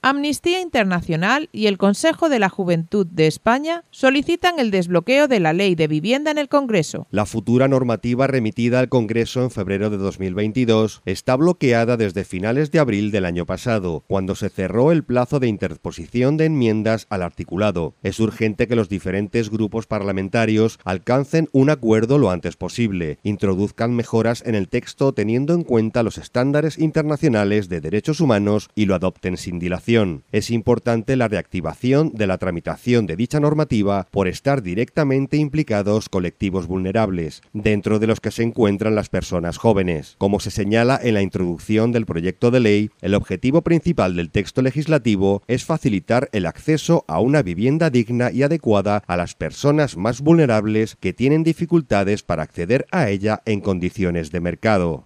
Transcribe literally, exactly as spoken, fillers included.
Amnistía Internacional y el Consejo de la Juventud de España solicitan el desbloqueo de la Ley de Vivienda en el Congreso. La futura normativa remitida al Congreso en febrero de dos mil veintidós está bloqueada desde finales de abril del año pasado, cuando se cerró el plazo de interposición de enmiendas al articulado. Es urgente que los diferentes grupos parlamentarios alcancen un acuerdo lo antes posible, introduzcan mejoras en el texto teniendo en cuenta los estándares internacionales de derechos humanos y lo adopten sin dilación. Es importante la reactivación de la tramitación de dicha normativa por estar directamente implicados colectivos vulnerables, dentro de los que se encuentran las personas jóvenes. Como se señala en la introducción del proyecto de ley, el objetivo principal del texto legislativo es facilitar el acceso a una vivienda digna y adecuada a las personas más vulnerables que tienen dificultades para acceder a ella en condiciones de mercado.